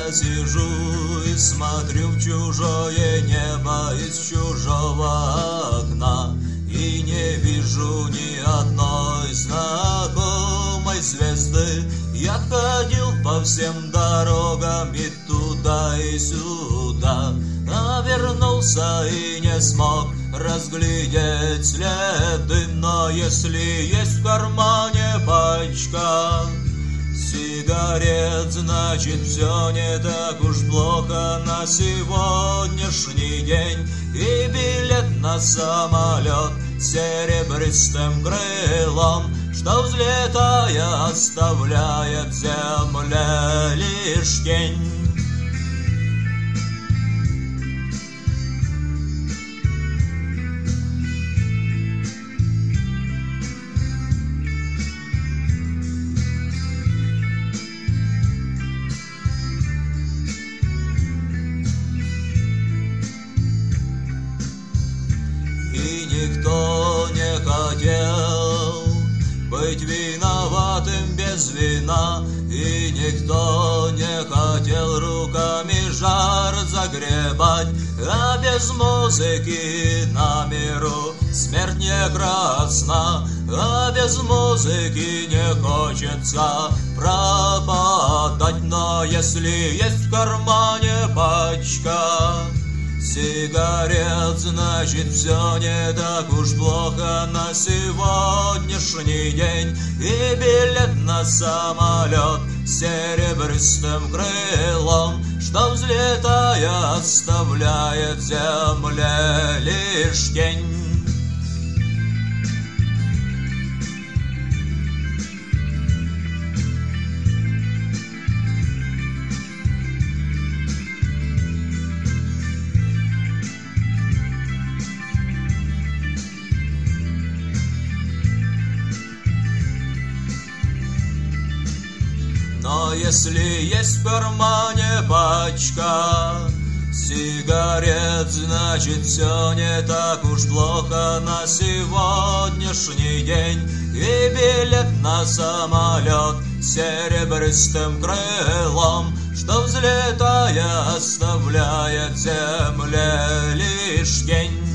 сижу и смотрю в чужое небо из чужого окна, и не вижу ни одной знакомой звезды. Я ходил по всем дорогам и туда, и сюда, а вернулся и не смог разглядеть следы. Но если есть в кармане пачка сигарет, значит все не так уж плохо на сегодняшний день. И билет на самолет с серебристым крылом, что, взлетая, оставляет в земле лишь тень. И никто не хотел быть виноватым без вина, и никто не хотел руками жар загребать, а без музыки на миру смерть не красна, а без музыки не хочется пропадать. Но если есть в кармане пачка сигарет, значит все не так уж плохо на сегодняшний день. И билет на самолет с серебристым крылом, что, взлетая, оставляет в земле лишь тень. Но если есть в кармане пачка сигарет, значит все не так уж плохо на сегодняшний день. И билет на самолет с серебристым крылом, что, взлетая, оставляет в земле лишь тень.